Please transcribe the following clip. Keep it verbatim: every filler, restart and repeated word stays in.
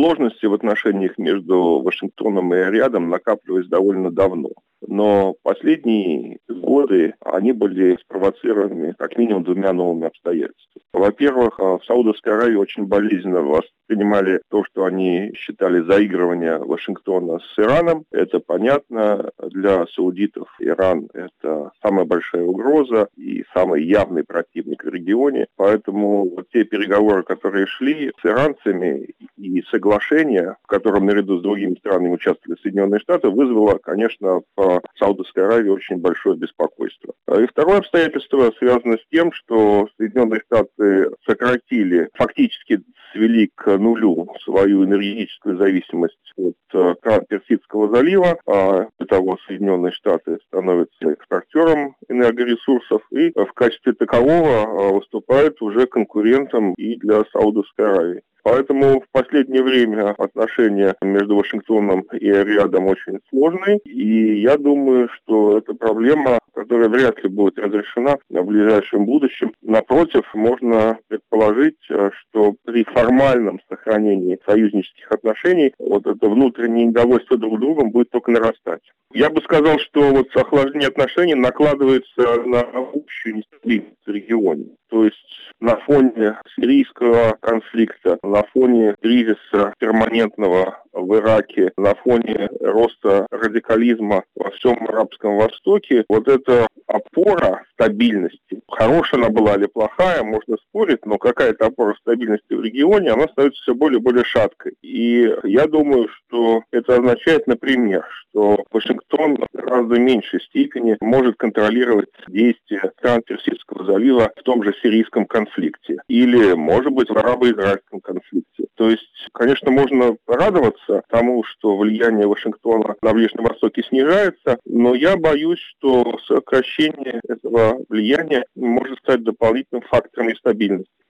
сложности в отношениях между Вашингтоном и Риадом накапливались довольно давно. Но последние годы они были спровоцированы как минимум двумя новыми обстоятельствами. Во-первых, в Саудовской Аравии очень болезненно воспринимали то, что они считали заигрывание Вашингтона с Ираном. Это понятно. Для саудитов Иран – это самая большая угроза и самый явный противник в регионе. Поэтому вот те переговоры, которые шли с иранцами, и соглашение, в котором наряду с другими странами участвовали Соединенные Штаты, вызвало, конечно, в Саудовской Аравии очень большое беспокойство. И второе обстоятельство связано с тем, что Соединенные Штаты сократили, фактически свели к нулю свою энергетическую зависимость от стран Персидского залива. А для того Соединенные Штаты становятся экспортером энергоресурсов и в качестве такового выступают уже конкурентом и для Саудовской Аравии. Поэтому в последнее время отношения между Вашингтоном и Риадом очень сложные, и я думаю, что это проблема, которая вряд ли будет разрешена в ближайшем будущем. Напротив, можно предположить, что при формальном сохранении союзнических отношений вот это внутреннее недовольство друг другом будет только нарастать. Я бы сказал, что вот охлаждение отношений накладывается на общую нестабильность в регионе. То есть на фоне сирийского конфликта, на фоне кризиса перманентного в Ираке, на фоне роста радикализма во всем Арабском Востоке, вот эта опора стабильности, хорошая она была или плохая, можно спорить, но какая-то опора стабильности в регионе, она становится все более и более шаткой. И я думаю, что это означает, например, что Вашингтон в гораздо меньшей степени может контролировать действия стран Персидского залива в том же сирийском конфликте или, может быть, в арабо-израильском конфликте. То есть, конечно, можно радоваться тому, что влияние Вашингтона на Ближнем Востоке снижается, но я боюсь, что сокращение этого влияния может стать дополнительным фактором нестабильности.